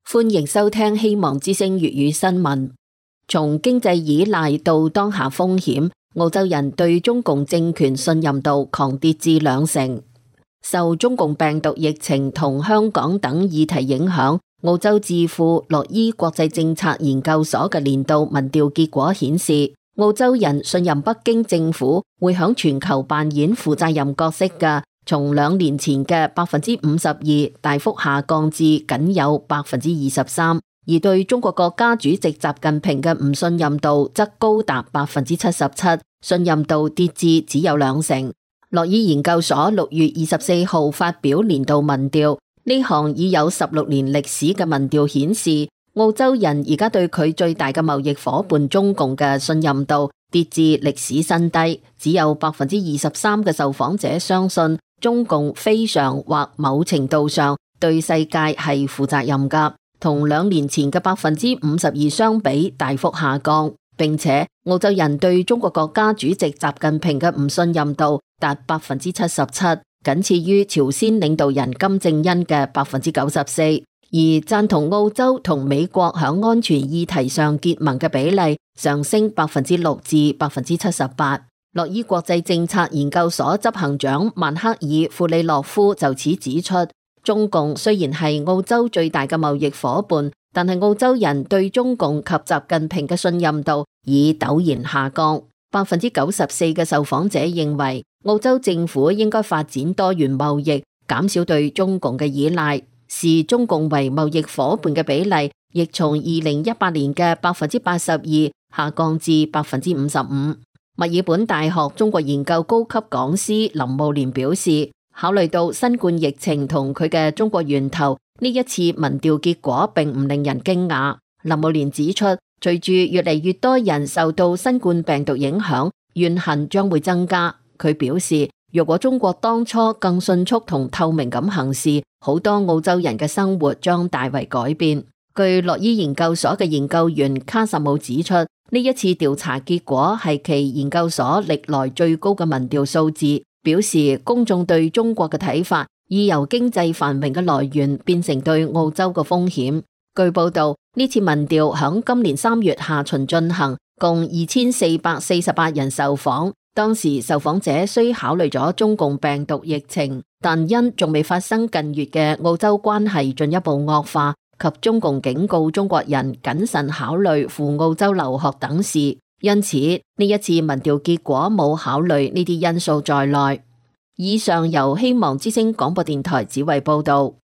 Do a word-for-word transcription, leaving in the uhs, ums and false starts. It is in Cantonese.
歡迎收聽希望之聲粵語新聞。從經濟依賴到當下風險，澳洲人對中共政權信任度狂跌至兩成。受中共病毒疫情同香港等議題影響，澳洲智庫洛伊國際政策研究所嘅年度民調結果顯示，澳洲人信任北京政府會響全球扮演負責任角色嘅，從兩年前嘅百分之五十二大幅下降至僅有百分之二十三，而對中國國家主席習近平嘅唔信任度則高達百分之七十七，信任度跌至只有兩成。洛伊研究所六月二十四號發表年度民調，呢項已有十六年歷史嘅民調顯示，澳洲人而家對佢最大嘅貿易夥伴中共嘅信任度跌至歷史新低，只有百分之二十三嘅受訪者相信中共非常或某程度上對世界係負責任㗎，同兩年前嘅百分之五十二相比大幅下降。並且澳洲人對中國國家主席習近平嘅唔信任度達百分之七十七，僅次於朝鮮領導人金正恩嘅百分之九十四。而贊同澳洲同美國響安全議題上結盟嘅比例上升百分之六至百分之七十八。洛伊國際政策研究所執行長曼克爾庫里諾夫就此指出，中共雖然係澳洲最大嘅貿易夥伴，但係澳洲人對中共及習近平嘅信任度已陡然下降。百分之九十四嘅受訪者認為澳洲政府應該發展多元貿易，減少對中共嘅依賴，視中共為貿易夥伴嘅比例亦從二零一八年嘅百分之八十二下降至百分之五十五。墨爾本大學中國研究高級講師林慕蓮表示，考慮到新冠疫情同佢嘅中國源頭，呢一次民調結果並唔令人驚訝。林慕蓮指出，隨住越嚟越多人受到新冠病毒影響，怨恨將會增加。佢表示，若果中國當初更迅速同透明咁行事，好多澳洲人嘅生活將大為改變。據洛伊研究所嘅研究員卡什姆指出，呢一次調查結果係其研究所歷來最高嘅民調數字，表示公眾對中國嘅睇法已由經濟繁榮嘅來源變成對澳洲嘅風險。據報道，呢次民調響今年三月下旬進行，共二千四百四十八人受訪。當時受訪者雖考慮咗中共病毒疫情，但因仲未發生近月嘅澳洲關係進一步惡化，及中共警告中國人謹慎考慮赴澳洲留學等事，因此呢一次民調結果冇考慮呢啲因素在內。以上由希望之聲廣播電台指為報道。